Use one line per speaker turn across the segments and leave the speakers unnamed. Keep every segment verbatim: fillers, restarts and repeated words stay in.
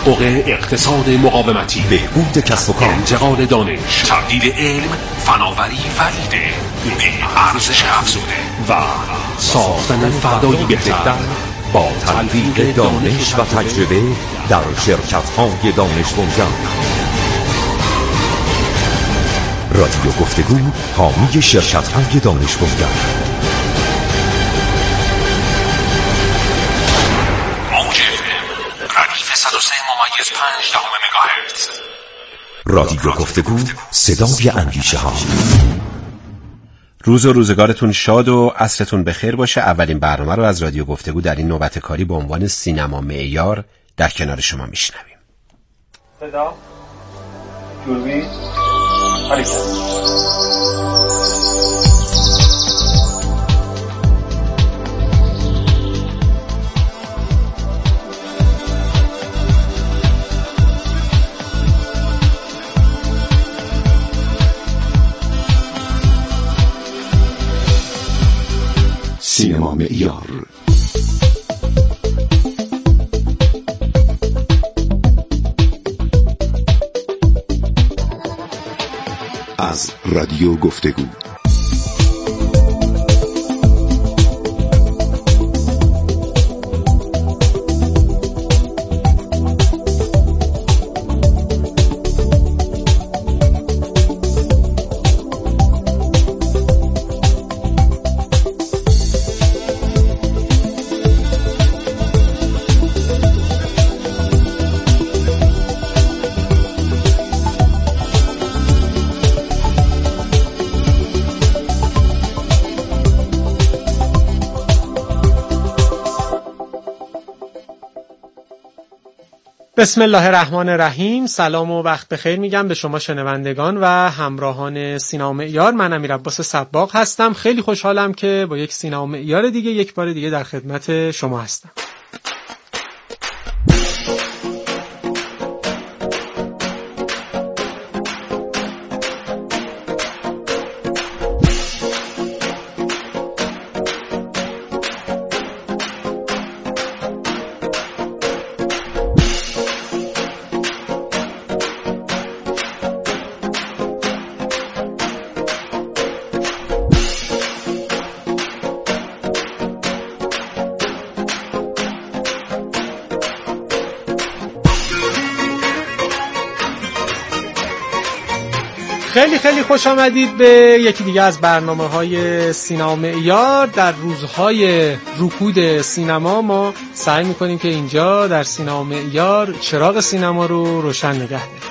تحقق اقتصاد مقاومتی،
بهبود کسب و کار،
انتقال دانش، تبدیل علم، فناوری ولیده به ارزش افزوده و ساختن فردایی بهتر
با تلفیق دانش و تجربه در شرکت‌های دانش بنیان. رادیو گفتگو، حامی شرکت‌های دانش بنیان.
صد و سه ممیز پنج دهم مگاهرتز.
رادیو گفتگو، صدای اندیشه ها.
روز و روزگارتون شاد و عصرتون بخیر باشه. اولین برنامه رو از رادیو گفتگو در این نوبت کاری با عنوان سینما معیار در کنار شما میشنویم.
صدا، دوربین، حرکت.
سینما معیار. از رادیو گفتگو.
بسم الله الرحمن الرحیم. سلام و وقت بخیر میگم به شما شنوندگان و همراهان سینما معیار. من امیر عباس صباغ هستم. خیلی خوشحالم که با یک سینما معیار دیگه یک بار دیگه در خدمت شما هستم. خیلی خیلی خوش آمدید به یکی دیگه از برنامه‌های سینما معیار. در روزهای رکود سینما ما سعی می‌کنیم که اینجا در سینما معیار چراغ سینما رو روشن نگه داریم.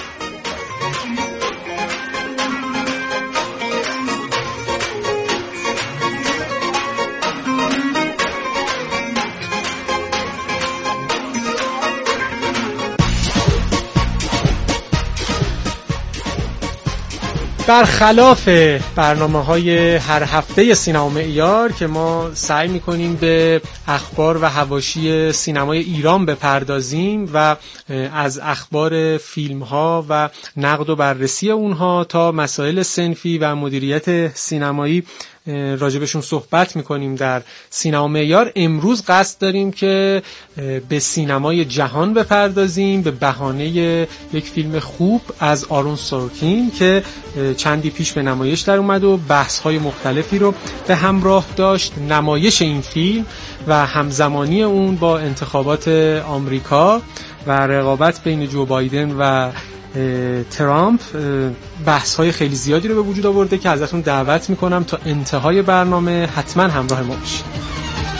برخلاف برنامه‌های هر هفته سینما معیار که ما سعی می‌کنیم به اخبار و حواشی سینمای ایران بپردازیم و از اخبار فیلم‌ها و نقد و بررسی اونها تا مسائل صنفی و مدیریت سینمایی راجبشون صحبت میکنیم در سینما معیار، امروز قصد داریم که به سینمای جهان بپردازیم به بهانه یک فیلم خوب از آرون سورکین که چندی پیش به نمایش در اومد و بحث‌های مختلفی رو به همراه داشت. نمایش این فیلم و همزمانی اون با انتخابات آمریکا و رقابت بین جو بایدن و ترامپ بحث‌های خیلی زیادی رو به وجود آورده که ازتون دعوت میکنم تا انتهای برنامه حتما همراه ما باشید.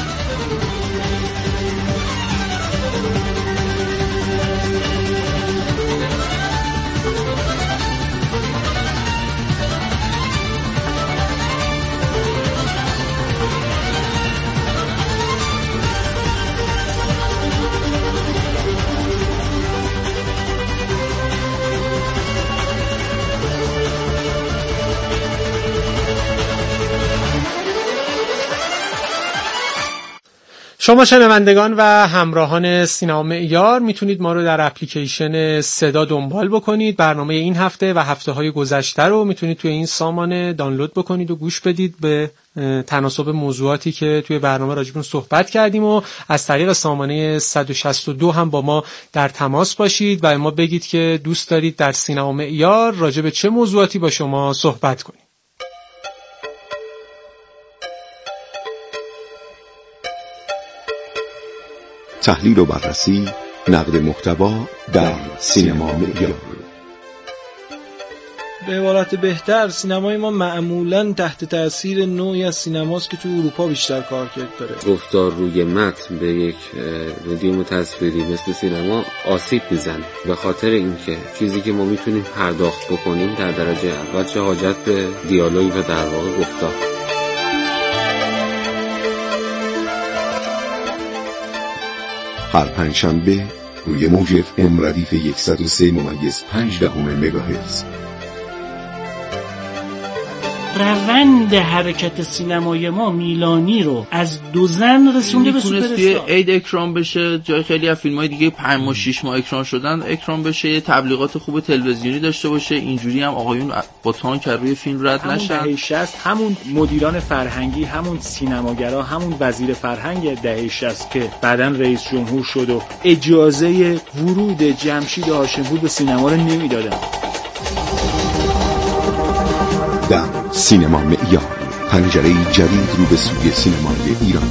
شما شنوندگان و همراهان سینما معیار میتونید ما رو در اپلیکیشن صدا دنبال بکنید. برنامه این هفته و هفته‌های گذشته رو میتونید توی این سامان دانلود بکنید و گوش بدید. به تناسب موضوعاتی که توی برنامه راجبون صحبت کردیم و از طریق سامانه صد و شصت و دو هم با ما در تماس باشید و ما بگید که دوست دارید در سینما معیار راجب چه موضوعاتی با شما صحبت کنیم.
تحلیل و بررسی، نقد محتوا در سینما معیار.
به عبارت بهتر سینمای ما معمولاً تحت تأثیر نوعی از سینماست که تو اروپا بیشتر کارکرد داره.
گفتار روی متن به یک مدیوم تصویری مثل سینما آسیب میزنه، به خاطر اینکه چیزی که ما میتونیم پرداخت بکنیم در درجه اول چه حاجت به دیالوگ و در واقع گفتار.
هر پنجشنبه روی موج اف ام ردیف صد و سه ممیز پنج دهم مگاهرتز.
روند حرکت سینمای ما میلانی رو از دو زن رسونده به سوپراستار.
عید اکران بشه، جای خیلی از فیلم‌های دیگه پنج ماه شش ماه اکران شدن اکران بشه، تبلیغات خوب تلویزیونی داشته باشه، اینجوری هم آقایون با تان که روی فیلم رد نشن.
همون دهه شصت همون مدیران فرهنگی، همون سینماگرا، همون وزیر فرهنگ دهه شصت که بعداً رئیس جمهور شد و اجازه ورود جمشید هاشمپور به سینما رو نمیدادن.
در سینما معیار، پنجره جدید رو به سوی سینمای ایران.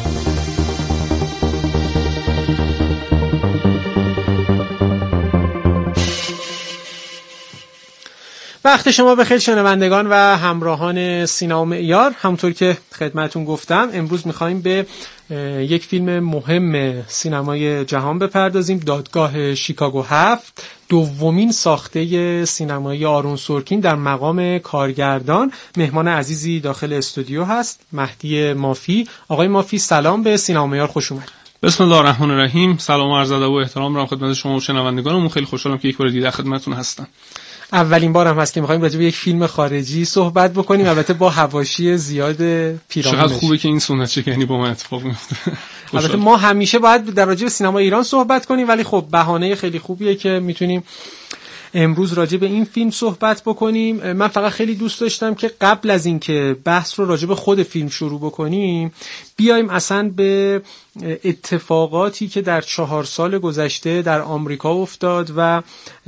وقت شما بخیر شنوندگان و همراهان سینما معیار. همونطور که خدمتون گفتم امروز میخوایم به یک فیلم مهم سینمای جهان بپردازیم، دادگاه شیکاگو هفت، دومین ساخته سینمایی آرون سورکین در مقام کارگردان. مهمان عزیزی داخل استودیو هست، مهدی مافی. آقای مافی سلام، به سینما معیار خوش اومد.
بسم الله الرحمن الرحیم. سلام و عرض ادب و احترام دارم خدمت شما و شنوندگانمون. خیلی خوشحالم که یک بار دیگه خدمتتون هستم.
اولین بارم هست که می‌خوایم راجع به یک فیلم خارجی صحبت بکنیم، البته با حواشی زیاد پیرامونش.
چقدر خوبه که این سنت چکنی با من اتفاق میفته.
البته ما همیشه باید در راجع به سینما ایران صحبت کنیم، ولی خب بهانه خیلی خوبیه که میتونیم امروز راجع به این فیلم صحبت بکنیم. من فقط خیلی دوست داشتم که قبل از اینکه بحث رو راجع به خود فیلم شروع بکنیم بیایم اصلا به اتفاقاتی که در چهار سال گذشته در آمریکا افتاد و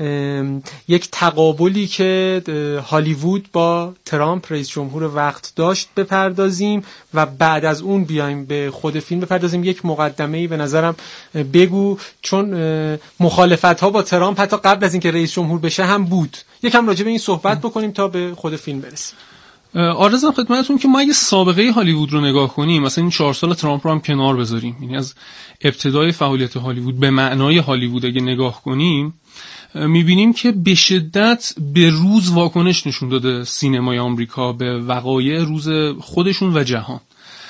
یک تقابلی که هالیوود با ترامپ رئیس جمهور وقت داشت بپردازیم و بعد از اون بیایم به خود فیلم بپردازیم. یک مقدمه‌ای به نظرم بگو، چون مخالفت‌ها با ترامپ حتی قبل از اینکه رئیس جمهور بشه هم بود. یکم راجع به این صحبت بکنیم تا به خود فیلم برسیم.
آرزوام خدمتتون که ما اگه سابقه هالیوود رو نگاه کنیم، مثلا این چهار سال ترامپ رو هم کنار بذاریم، یعنی از ابتدای فعالیت هالیوود به معنای هالیوود اگه نگاه کنیم، میبینیم که به شدت به روز واکنش نشون داده سینمای آمریکا به وقایع روز خودشون و جهان.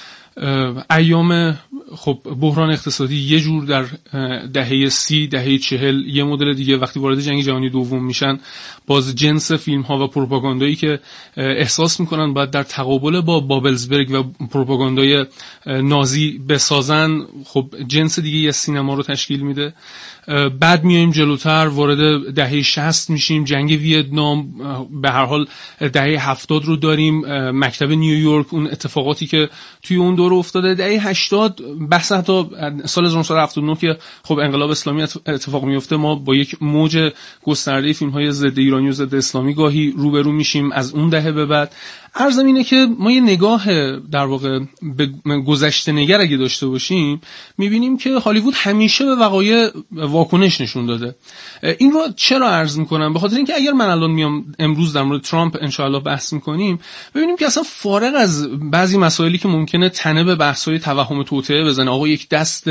ایام خب بحران اقتصادی یه جور در دهه سی، دهه چهل یه مدل دیگه، وقتی وارد جنگ جهانی دوم میشن باز جنس فیلم ها و پروپاگاندایی که احساس میکنن باید در تقابل با بابلزبرگ و پروپاگاندای نازی بسازن، خب جنس دیگه از سینما رو تشکیل میده. بعد میایم جلوتر وارد دهه شصت میشیم، جنگ ویتنام، به هر حال دهه هفتاد رو داریم، مکتب نیویورک، اون اتفاقاتی که توی اون دوره افتاده. دهه هشتاد بحث حتی سال هزار و نهصد و هفتاد و نه که خب انقلاب اسلامی اتفاق میفته، ما با یک موج گسترده فیلم های ضد ایرانی و ضد اسلامی گاهی روبرو میشیم. از اون دهه به بعد عرضم اینه که ما یه نگاه در واقع به گذشته نگر اگه داشته باشیم، میبینیم که هالیوود همیشه به وقایع واکنش نشون داده. این رو چرا عرض میکنم؟ به خاطر اینکه اگر من الان میام امروز در مورد ترامپ انشاءالله بحث میکنیم، ببینیم که اصلا فارغ از بعضی مسائلی که ممکنه تنه به بحث‌های توهم توطئه بزنه، آقا یک دست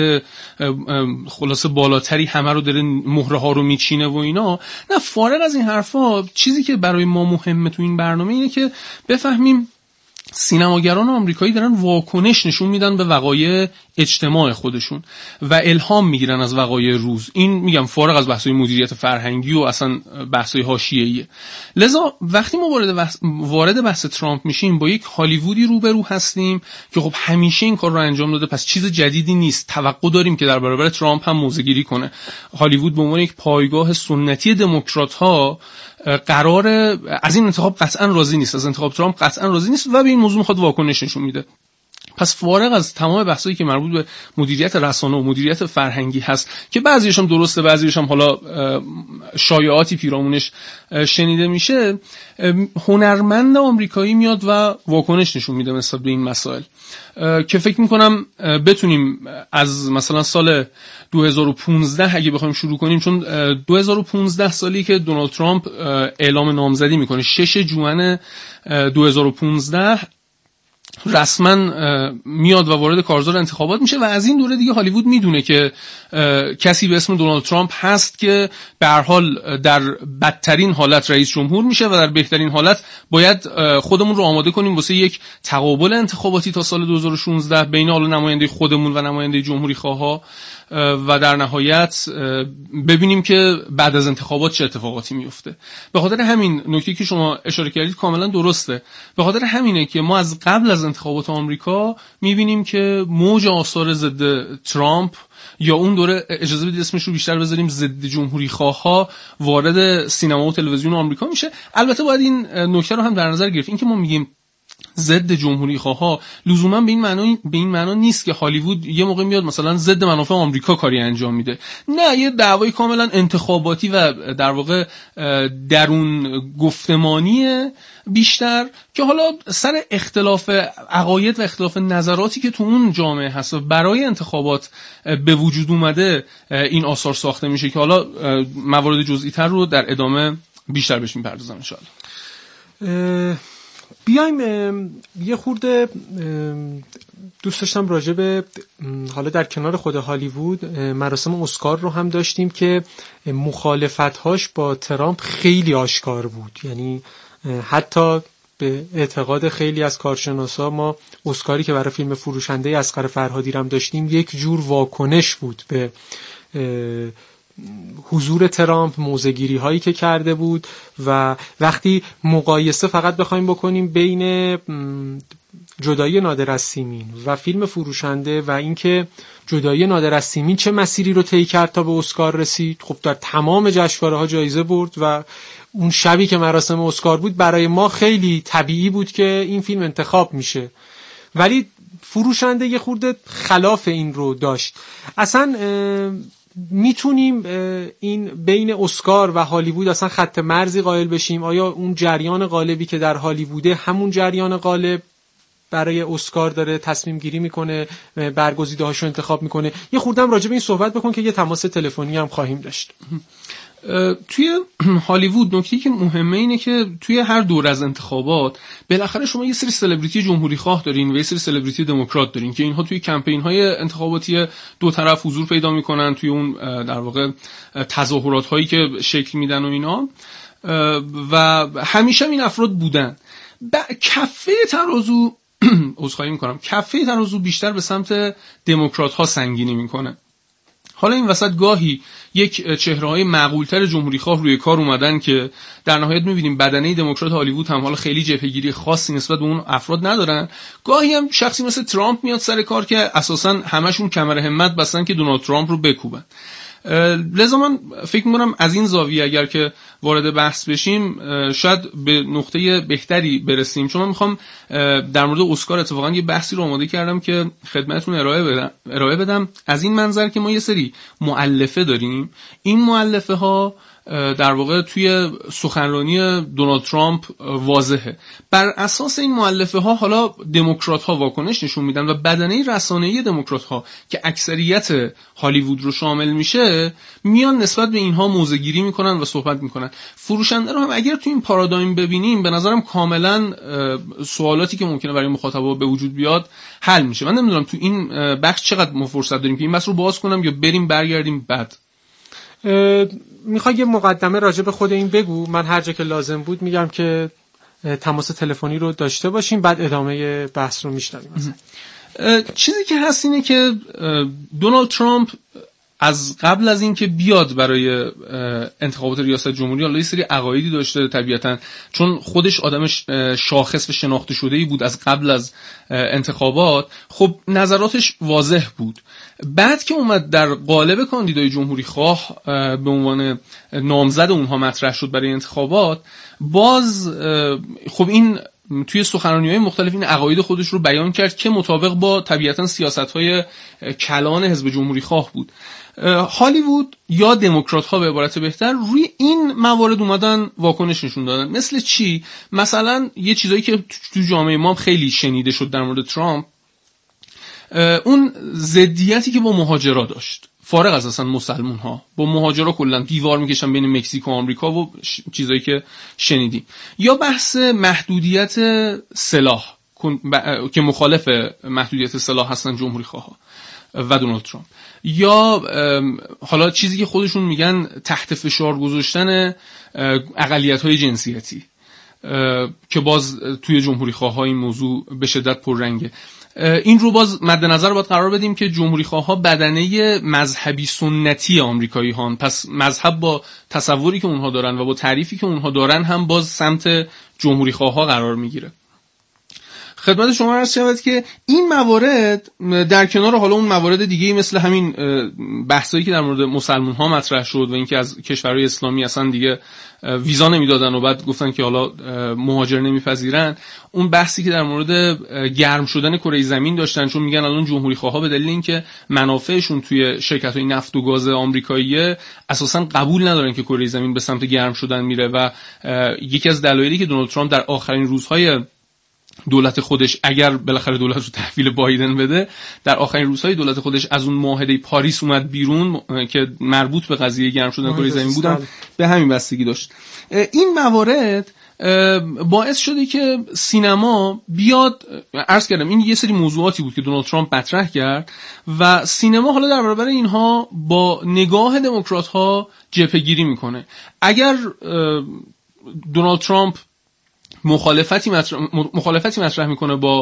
خلاصه بالاتری همه رو داره مهره ها رو میچینه و اینا، نه، فارغ از این حرفا چیزی که برای ما مهمه تو این برنامه اینه که بفهمیم سینماگران آمریکایی دارن واکنش نشون میدن به وقایع اجتماع خودشون و الهام میگیرن از وقایع روز. این میگم فارغ از بحث‌های مدیریت فرهنگی و اصلا بحث‌های حاشیه‌ایه. لذا وقتی ما وارد بحث وارد بحث ترامپ میشیم، با یک هالیوودی روبرو هستیم که خب همیشه این کار رو انجام داده، پس چیز جدیدی نیست. توقع داریم که در برابر ترامپ هم موضع‌گیری کنه. هالیوود به عنوان یک پایگاه سنتی دموکرات‌ها قرار از این انتخاب قطعا راضی نیست، از انتخاب ترامپ قطعا راضی نیست و به این موضوع میخواد واکنش نشون میده. پس فارغ از تمام بحثایی که مربوط به مدیریت رسانه و مدیریت فرهنگی هست که بعضیش هم درسته، بعضیش هم حالا شایعاتی پیرامونش شنیده میشه، هنرمند آمریکایی میاد و واکنش نشون میده نسبت به این مسائل که فکر میکنم بتونیم از مثلا سال دو هزار و پانزده اگه بخوایم شروع کنیم، چون دو هزار و پانزده سالی که دونالد ترامپ اعلام نامزدی میکنه، شش ژوئن دو هزار و پانزده رسما میاد و وارد کارزار انتخابات میشه و از این دوره دیگه هالیوود میدونه که کسی به اسم دونالد ترامپ هست که به هر حال در بدترین حالت رئیس جمهور میشه و در بهترین حالت باید خودمون رو آماده کنیم واسه یک تقابل انتخاباتی تا سال دو هزار و شانزده بین حالا نماینده خودمون و نماینده جمهوری خواها و در نهایت ببینیم که بعد از انتخابات چه اتفاقاتی میفته. به خاطر همین نکته که شما اشاره کردید کاملا درسته. به خاطر همینه که ما از قبل از انتخابات آمریکا میبینیم که موج آثار ضد ترامپ یا اون دوره اجازه بدید اسمش رو بیشتر بذاریم ضد جمهوری خواها وارد سینما و تلویزیون آمریکا میشه. البته باید این نکته رو هم در نظر گرفت، این که ما میگیم ضد جمهوری خواها لزوما به این معنی به این معنا نیست که هالیوود یه موقع میاد مثلا ضد منافع آمریکا کاری انجام میده. نه، یه دعوای کاملا انتخاباتی و در واقع درون گفتمانی بیشتر که حالا سر اختلاف عقاید و اختلاف نظراتی که تو اون جامعه هست و برای انتخابات به وجود اومده این آثار ساخته میشه که حالا موارد جزئی تر رو در ادامه بیشتر بهش میپردازم ان شاء الله.
بیایم یه خورده دوست داشتم راجع به حالا در کنار خود هالیوود مراسم اسکار رو هم داشتیم که مخالفت‌هاش با ترامپ خیلی آشکار بود. یعنی حتی به اعتقاد خیلی از کارشناسا ما اسکاری که برای فیلم فروشنده اصغر فرهادی هم داشتیم یک جور واکنش بود به حضور ترامپ، موضع‌گیری هایی که کرده بود. و وقتی مقایسه فقط بخوایم بکنیم بین جدایی نادر از سیمین و فیلم فروشنده و اینکه جدایی نادر از سیمین چه مسیری رو طی کرد تا به اسکار رسید، خب در تمام جشنواره‌ها جایزه برد و اون شبی که مراسم اسکار بود برای ما خیلی طبیعی بود که این فیلم انتخاب میشه. ولی فروشنده یه خورده خلاف این رو داشت. اصلا میتونیم این بین اسکار و هالیوود اصلا خط مرزی قائل بشیم؟ آیا اون جریان غالبی که در هالیووده همون جریان غالب برای اسکار داره تصمیم گیری میکنه، برگزیده هاشو انتخاب میکنه؟ یه خوردم راجع به این صحبت بکن که یه تماس تلفنی هم خواهیم داشت.
توی هالیوود نکته‌ای که مهمه اینه که توی هر دور از انتخابات بالاخره شما یه سری سلبریتی جمهوری خواه دارین و یه سری سلبریتی دموکرات دارین که اینها توی کمپین‌های انتخاباتی دو طرف حضور پیدا میکنن، توی اون در واقع تظاهرات‌هایی که شکل میدن و اینا، و همیشه این افراد بودن. کفه ترازو عذرخواهی میکنم کفه ترازو بیشتر به سمت دموکرات‌ها سنگینی میکنه. حالا این وسط گاهی یک چهره‌های معقول‌تر جمهوری‌خواه روی کار اومدن که در نهایت می‌بینیم بدنه دموکرات هالیوود هم حالا خیلی جبهه‌گیری خاصی نسبت به اون افراد ندارن. گاهی هم شخصی مثل ترامپ میاد سر کار که اساساً همشون کمر همت بستن که دونالد ترامپ رو بکوبن. لذا من فکر می‌کنم از این زاویه اگر که وارد بحث بشیم شاید به نقطه بهتری برسیم، چون من میخوام در مورد اسکار اتفاقا یه بحثی رو آماده کردم که خدمتتون ارائه بدم ارائه بدم از این منظر که ما یه سری مؤلفه داریم. این مؤلفه ها در واقع توی سخنرانی دونالد ترامپ واضحه. بر اساس این مؤلفه ها حالا دموکرات ها واکنش نشون میدن و بدنه رسانه‌ای دموکرات ها که اکثریت هالیوود رو شامل میشه میان نسبت به اینها موضع‌گیری میکنن و صحبت میکنن. فروشنده رو هم اگر تو این پارادایم ببینیم به نظرم کاملا سوالاتی که ممکنه برای مخاطبا به وجود بیاد حل میشه. من نمیدونم تو این بخش چقدر ما فرصت داریم که این بحث رو باز کنم یا بریم برگردیم بعد.
میخوای یه مقدمه راجع به خود این بگو، من هر جا که لازم بود میگم که تماس تلفنی رو داشته باشیم، بعد ادامه بحث رو میشنویم.
چیزی که هست اینه که دونالد ترامپ از قبل از اینکه بیاد برای انتخابات ریاست جمهوری، حالا یه سری عقایدی داشته طبیعتاً، چون خودش آدم شاخص و شناخته شده‌ای بود از قبل از انتخابات. خب نظراتش واضح بود. بعد که اومد در قالب کاندیدای جمهوری خواه به عنوان نامزد اونها مطرح شد برای انتخابات، باز خب این توی سخنرانی‌های مختلف این عقاید خودش رو بیان کرد که مطابق با طبیعتاً سیاست‌های کلان حزب جمهوری خواه بود. هالیوود یا دموکرات‌ها به عبارت بهتر روی این موارد اومدن واکنش نشون دادن. مثل چی؟ مثلا یه چیزایی که تو جامعه ما خیلی شنیده شد در مورد ترامپ، اون ضدیتی که با مهاجرا داشت، فارغ از اصلا مسلمون ها، با مهاجرا کلا دیوار میکشن بین مکزیک و آمریکا و چیزایی که شنیدیم، یا بحث محدودیت سلاح که مخالف محدودیت سلاح هستن جمهوری خواه و دونالد ترامپ، یا حالا چیزی که خودشون میگن تحت فشار گذاشتن اقلیت‌های جنسیتی که باز توی جمهوری خواه این موضوع به شدت پررنگه. این رو باز مد نظر باید قرار بدیم که جمهوری خواها بدنه مذهبی سنتی آمریکایی هان، پس مذهب با تصوری که اونها دارن و با تعریفی که اونها دارن هم باز سمت جمهوری خواها قرار میگیره. خدمت شما عرض شود که این موارد در کنار حالا اون موارد دیگه‌ای مثل همین بحثایی که در مورد مسلمان ها مطرح شد و اینکه از کشورهای اسلامی اصلا دیگه ویزا نمیدادن و بعد گفتن که حالا مهاجر نمیپذیرن، اون بحثی که در مورد گرم شدن کره زمین داشتن، چون میگن الان جمهوری خواها به دلیل اینکه منافعشون توی شرکت‌های نفت و گاز آمریکایی اساسا قبول ندارن که کره زمین به سمت گرم شدن میره و یکی از دلایلی که دونالد ترامپ در آخرین روزهای دولت خودش، اگر بالاخره دولت رو تحویل بایدن بده، در آخرین روزهای دولت خودش از اون معاهده پاریس اومد بیرون که مربوط به قضیه گرم شدن کره زمین بودن، به همین بستگی داشت. این موارد باعث شده که سینما بیاد، عرض کردم این یه سری موضوعاتی بود که دونالد ترامپ مطرح کرد و سینما حالا در برابر اینها با نگاه دموکرات ها جبهه‌گیری میکنه. اگر دونالد ترامپ مخالفتی مطرح مخالفتی مطرح میکنه با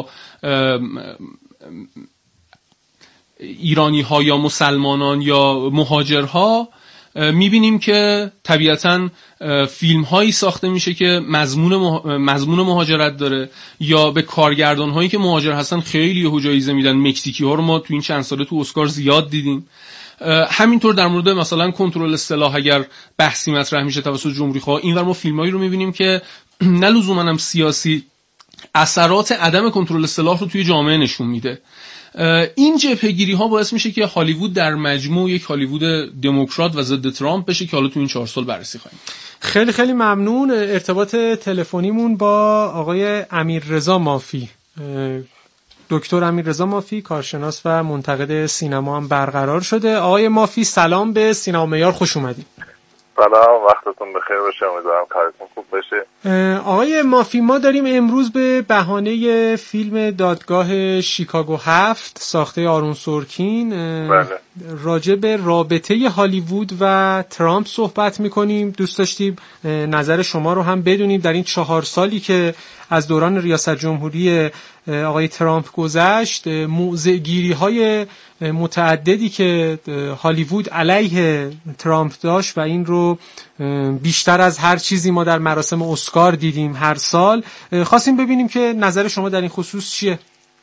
ایرانی ها یا مسلمانان یا مهاجرها، میبینیم که طبیعتاً فیلم هایی ساخته میشه که مضمون مضمون مهاجرت داره، یا به کارگردان هایی که مهاجر هستن خیلی یهو جایزه میدن. مکزیکی ها رو ما تو این چند ساله تو اسکار زیاد دیدیم. همینطور در مورد مثلا کنترل سلاح اگر بحثی مطرح میشه توسط جمهوری خواه، اینور ما فیلمایی رو میبینیم که نه لزوما هم سیاسی اثرات عدم کنترل سلاح رو توی جامعه نشون میده. این جبهه‌گیری ها باعث میشه که هالیوود در مجموع یک هالیوود دموکرات و ضد ترامپ بشه که حالا تو این چهار سال بررسی خواهیم.
خیلی خیلی ممنون. ارتباط تلفنیمون با آقای امیررضا مافی، دکتر امیررضا مافی، کارشناس و منتقد سینما هم برقرار شده. آقای مافی سلام، به سینما معیار خوش اومدید.
سلام، وقتتون بخیر باشه، امیدوارم کارتون خوب باشه.
آقای مافی، ما داریم امروز به بهانه فیلم دادگاه شیکاگو هفت ساخته آرون سورکین بله. راجع به رابطه هالیوود و ترامپ صحبت میکنیم. دوست داشتیم نظر شما رو هم بدونیم در این چهار سالی که از دوران ریاست جمهوری آقای ترامپ گذشت، موضع‌گیری های متعددی که هالیوود علیه ترامپ داشت و این رو بیشتر از هر چیزی ما در مراسم اسکار دیدیم هر سال. خواستیم ببینیم که نظر شما در این خصوص چیه؟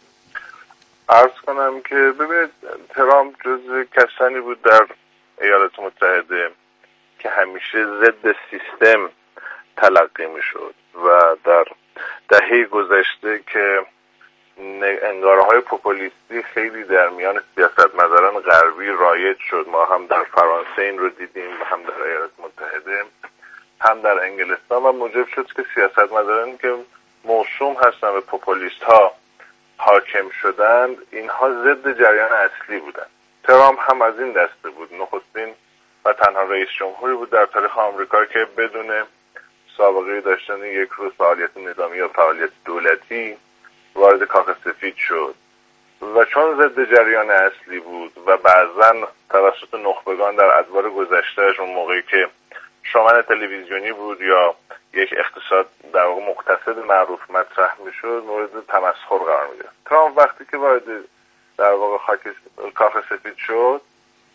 عرض کنم که ببینید، ترامپ جزو کسانی بود در ایالات متحده که همیشه ضد سیستم تلقی می شد و در دهه گذشته که انگاره‌های پوپولیستی خیلی در میان سیاستمداران غربی رایج شد، ما هم در فرانسه این رو دیدیم و هم در ایالات متحده هم در انگلستان، و موجب شد که سیاستمدارانی که موسوم هستن به پوپولیست ها حاکم شدند، اینها ضد جریان اصلی بودند. ترامپ هم از این دسته بود، نخستین و تنها رئیس جمهوری بود در تاریخ آمریکا که بدون سابقه داشتن یک روز فعالیت نظامی یا فعالیت دولتی وارد کاخ سفید شد، و چون ضد جریان اصلی بود و بعضا توسط نخبگان در ادوار گذشتهش، اون موقعی که شومن تلویزیونی بود یا یک اقتصاد در واقع مقتصد معروف مطرح میشد، مورد تمسخر قرار میگرفت. ترامپ وقتی که وارد در واقع خاک کاخ سفید شد،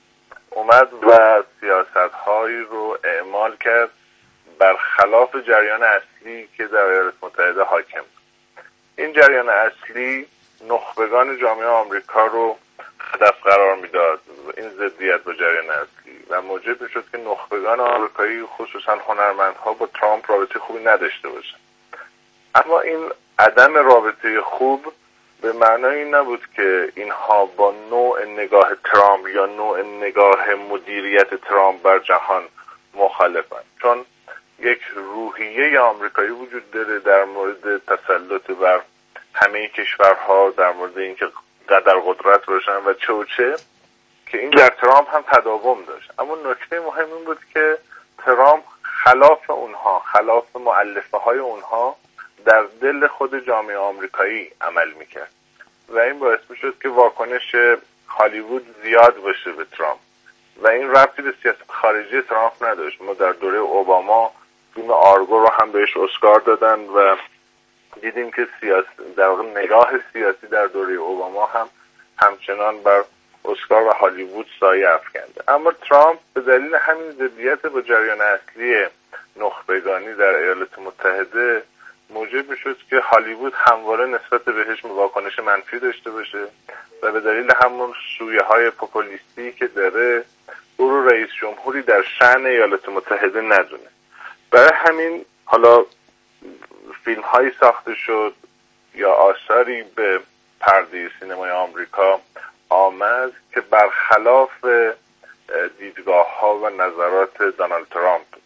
اومد و سیاست‌هایی رو اعمال کرد برخلاف جریان اصلی که در ایالات متحده حاکم. این جریان اصلی نخبگان جامعه آمریکا رو هدف قرار میداد، این ضدیت با جریان اصلی، و موجب میشد که نخبگان آمریکایی خصوصا هنرمندها با ترامپ رابطه خوبی نداشته باشن. اما این عدم رابطه خوب به معنای این نبود که اینها با نوع نگاه ترامپ یا نوع نگاه مدیریت ترامپ بر جهان مخالفن، چون یک روحیه آمریکایی وجود داره در مورد تسلط بر همه کشورها، در مورد اینکه قدر قدرت باشن و چه و چه، که این در ترامپ هم تداوم داشت. اما نکته مهم این بود که ترامپ خلاف اونها، خلاف مؤلفه های اونها در دل خود جامعه آمریکایی عمل میکرد و این باعث میشد که واکنش هالیوود زیاد باشه به ترامپ و این ربطی به سیاست خارجی ترامپ نداشت. ما در دوره اوباما فیلم آرگو رو هم بهش اسکار دادن و دیدیم که سیاست در واقع نگاه سیاسی در دوره اوباما هم همچنان بر اسکار و هالیوود سایه افکنده. اما ترامپ به دلیل همین ضدیت با جریان اصلی نخبگانی در ایالات متحده موجب میشد که هالیوود همواره نسبت بهش واکنش منفی داشته باشه و به دلیل همون سویه های پوپولیستی که داره او رو رئیس جمهوری در شأن ایالات متحده ندونه. برای همین حالا فیلم هایی ساخته شد یا آثاری به پرده سینمای آمریکا آمد که برخلاف دیدگاه ها و نظرات دونالد ترامپ بود.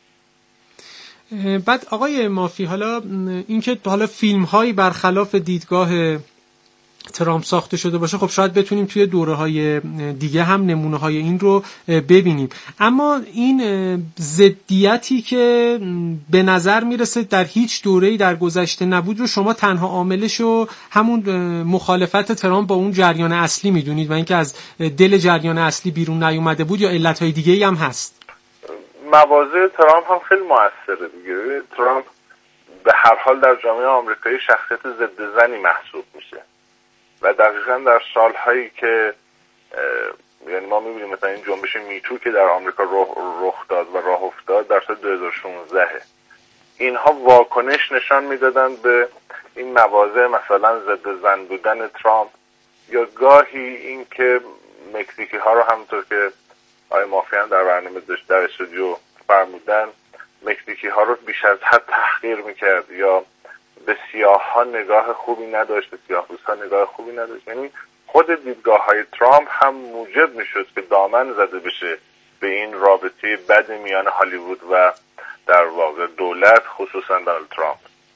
بعد آقای مافی، حالا اینکه حالا فیلم هایی برخلاف دیدگاه ترامپ ساخته شده باشه، خب شاید بتونیم توی دوره های دیگه هم نمونه های این رو ببینیم، اما این ضدیتی که به نظر میرسه در هیچ دوره‌ای در گذشته نبود رو شما تنها عاملش رو همون مخالفت ترامپ با اون جریان اصلی میدونید و اینکه از دل جریان اصلی بیرون نیومده بود، یا علتهای دیگه‌ای هم هست؟
مواضع ترامپ هم خیلی موثره دیگه. ترامپ به هر حال در جامعه آمریکایی شخصیت ضد زنی محسوب میشه و دقیقاً در سالهایی که یعنی ما میبینیم مثلا این جنبش میتو که در آمریکا رخ داد و راه افتاد در سال دو هزار و شانزده، اینها واکنش نشان میدادن به این مواضع، مثلا ضد زن بودن ترامپ، یا گاهی این که مکزیکی ها رو همونطور که آقای مافی هم در برنامه داشت در استودیو فرمودن، مکزیکی ها رو بیش از حد تحقیر میکرد یا به سیاه ها نگاه خوبی نداشت، به سیاه پوست ها نگاه خوبی نداشت. یعنی خود دیدگاه های ترامپ هم موجب میشد که دامن زده بشه به این رابطه بد میان هالیوود و در واقع دولت، خصوصا دونالد ترامپ.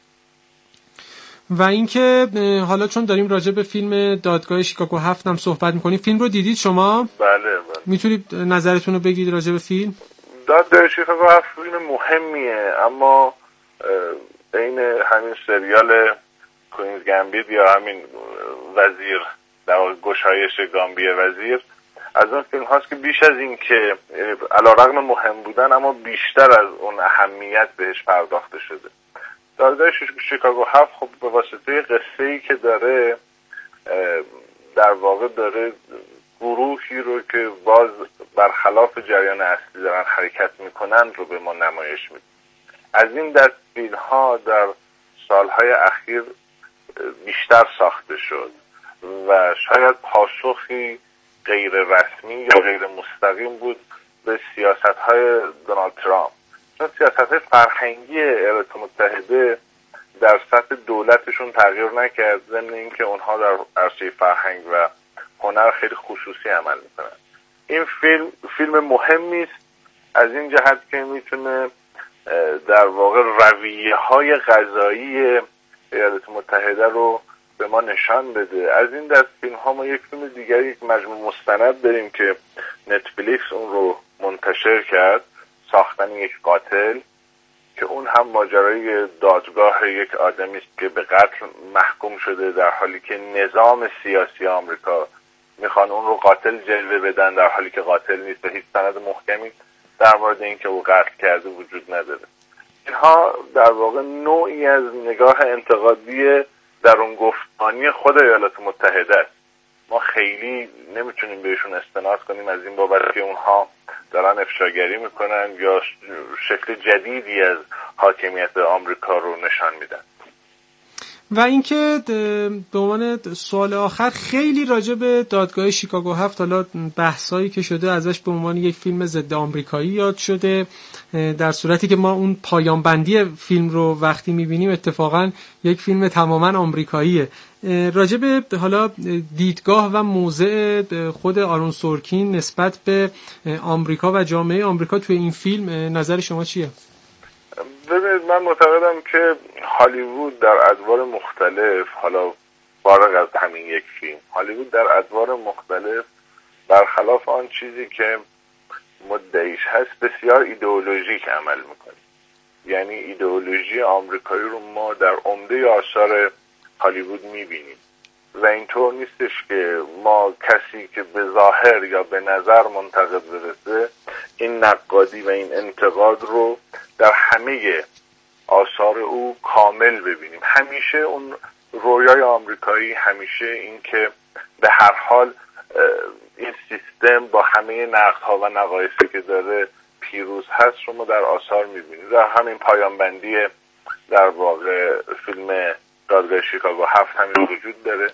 و اینکه حالا چون داریم راجع به فیلم دادگاه شیکاگو هفت هم صحبت میکنیم، فیلم رو دیدید شما؟
بله بله.
میتونید نظرتون رو بگید راجع به فیلم؟
دادگاه شیکاگو هفت فیلم مهمیه، اما این همین سریال کوینز گامبیت یا همین وزیر در واقع گشایش گامبی وزیر از اون فیلم هاست که بیش از این که علیرغم مهم بودن اما بیشتر از اون اهمیت بهش پرداخته شده. دادگاه شیکاگو هفت خب به واسطه قصه‌ای که داره در واقع داره گروهی رو که باز برخلاف جریان اصلی دارن حرکت میکنن رو به ما نمایش میده. از این دست فیلم ها در سالهای اخیر بیشتر ساخته شد و شاید پاسخی غیر رسمی یا غیر مستقیم بود به سیاست های دونالد ترامپ، چون سیاست های فرهنگی ایالات متحده در سطح دولتشون تغییر نکرد، ضمن اینکه اونها در عرصه فرهنگ و هنر خیلی خصوصی عمل میکنن. این فیلم فیلم مهمی است از این جهت که میتونه در واقع رویه های قضایی ایالات متحده رو به ما نشان بده. از این دست فیلم ها ما یک فیلم دیگر، یک مجموع مستند داریم که نتفلیکس اون رو منتشر کرد، ساختن یک قاتل، که اون هم ماجرای دادگاه یک آدمی است که به قتل محکوم شده در حالی که نظام سیاسی آمریکا میخوان اون رو قاتل جلوه بدن در حالی که قاتل نیست و هیچ سند محکمی در مورد اینکه او قتل کرده وجود نداره. اینها در واقع نوعی از نگاه انتقادی درون گفتمانی خود ایالات متحده است. ما خیلی نمیتونیم بهشون استناد کنیم از این بابت که اونها دارن افشاگری میکنن یا شکل جدیدی از حاکمیت آمریکا رو نشان میدن.
و اینکه به عنوان سوال آخر خیلی راجع به دادگاه شیکاگو هفت حالا بحثایی که شده ازش به عنوان یک فیلم ضد آمریکایی یاد شده، در صورتی که ما اون پایان بندی فیلم رو وقتی میبینیم اتفاقا یک فیلم تماما آمریکاییه. راجع به حالا دیدگاه و موضع خود آرون سورکین نسبت به آمریکا و جامعه آمریکا توی این فیلم نظر شما چیه؟
ببینید، من معتقدم که هالیوود در ادوار مختلف، حالا فارغ از همین یک فیلم، هالیوود در ادوار مختلف برخلاف آن چیزی که مدعیش هست بسیار ایدئولوژیک عمل میکنه. یعنی ایدئولوژی آمریکایی رو ما در عمده آثار هالیوود میبینیم و اینطور نیستش که ما کسی که به ظاهر یا به نظر منتقد برسه این نقادی و این انتقاد رو در همه آثار او کامل ببینیم. همیشه اون رویای آمریکایی، همیشه این که به هر حال این سیستم با همه نقدها و نقایصی که داره پیروز هست رو ما در آثار میبینیم. در همین پایان بندی در واقع فیلم دادگاه شیکاگو هفت همین وجود داره.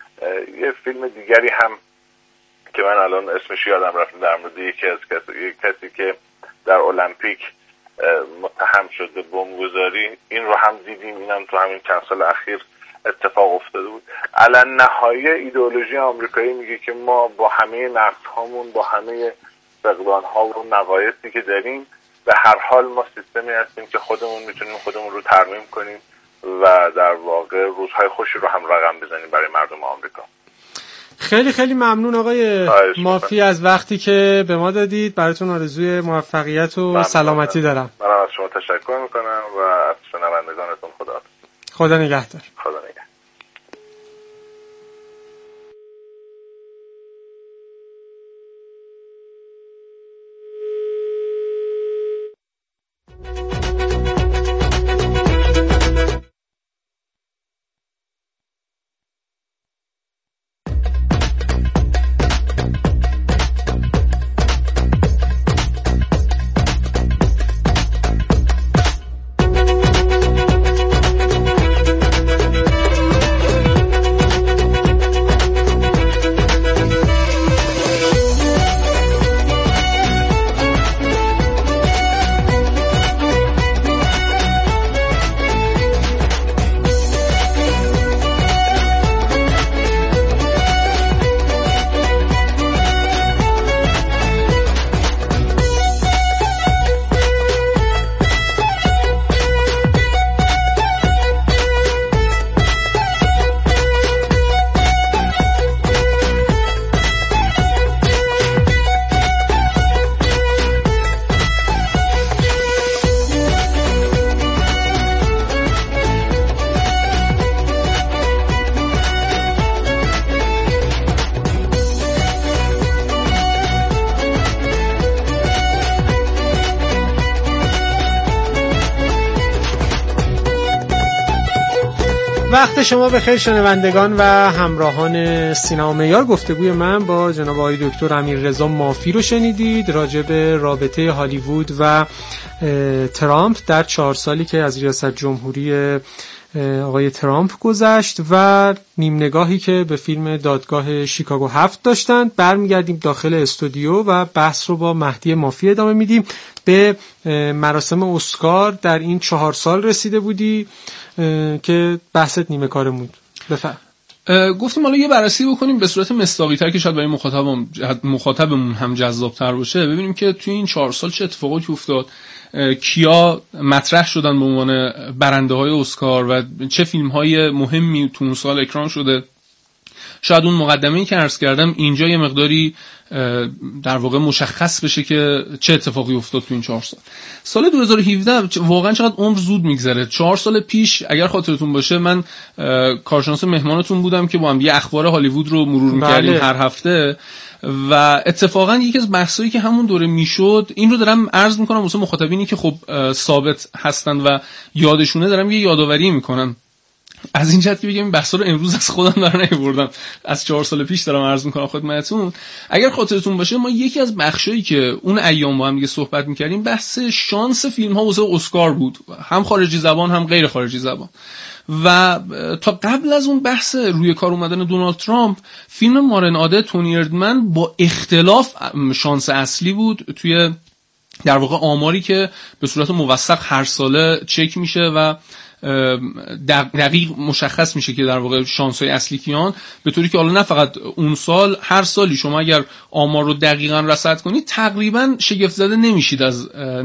یه فیلم دیگری هم که من الان اسمش یادم رفت در مورد یکی از کسی, کسی که در المپیک متهم شد به بمبگذاری، این رو هم دیدیم. اینم تو همین چند سال اخیر اتفاق افتاده بود. علن نهایی ایدئولوژی آمریکایی میگه که ما با همه نقدهامون، با همه فقدان‌ها و نقایصی که داریم، به هر حال ما سیستمی هستیم که خودمون میتونیم خودمون رو ترمیم کنیم و در واقع روزهای خوشی رو هم رقم بزنیم برای مردم آمریکا.
خیلی خیلی ممنون آقای مافی از وقتی که به ما دادید. براتون آرزوی موفقیت و سلامتی دارم.
منم از شما تشکر میکنم و از شنوندگانتون خدا
خدا نگهدار.
خدا نگهدار.
وقت شما بخیر شنوندگان و همراهان سینما معیار. گفتگوی من با جناب آقای دکتر امیررضا مافی رو شنیدید راجع به رابطه هالیوود و ترامپ در چهار سالی که از ریاست جمهوری آقای ترامپ گذشت و نیم نگاهی که به فیلم دادگاه شیکاگو هفت داشتند. برمیگردیم داخل استودیو و بحث رو با مهدی مافی ادامه میدیم. به مراسم اسکار در این چهار سال رسیده بودی که بحثت نیمه کاره بود. بفرم.
گفتیم حالا یه بررسی بکنیم به صورت مصداقی تر که شاید برای مخاطبم مخاطبمون هم جذاب تر باشه، ببینیم که توی این چهار سال چه اتفاقاتی افتاد، کیا مطرح شدن به عنوان برنده های اسکار و چه فیلم های مهمی تو اون سال اکران شده. شاید اون مقدمه‌ای که عرض کردم اینجا یه مقداری در واقع مشخص بشه که چه اتفاقی افتاد تو این چهار سال. سال دو هزار و هفده واقعا چقدر عمر زود میگذره. چهار سال پیش اگر خاطرتون باشه من کارشناس مهمانتون بودم که با هم یه اخبار هالیوود رو مرور می‌کردیم هر هفته و اتفاقا یکی از بحثایی که همون دوره میشد، این رو دارم عرض میکنم واسه مخاطبینی که خب ثابت هستن و یادشونه، دارم یه یادآوری میکنم. از این جهت که بگم این بحثا رو امروز از خودم دارم نمی‌بردم، از چهار سال پیش دارم عرض می‌کنم خدمتتون. اگر خاطرتون باشه ما یکی از بخشایی که اون ایام با هم دیگه صحبت می‌کردیم بحث شانس فیلم‌ها واسه اسکار بود، هم خارجی زبان هم غیر خارجی زبان. و تا قبل از اون بحث روی کار اومدن دونالد ترامپ، فیلم مارن آده تونی اردمن با اختلاف شانس اصلی بود توی در واقع آماری که به صورت موثق هر ساله چک میشه و دقیق مشخص میشه که در واقع شانس‌های اصلی کیان، به طوری که حالا نه فقط اون سال، هر سالی شما اگر آمار رو دقیقاً رصد کنید تقریباً شگفت زده نمیشید از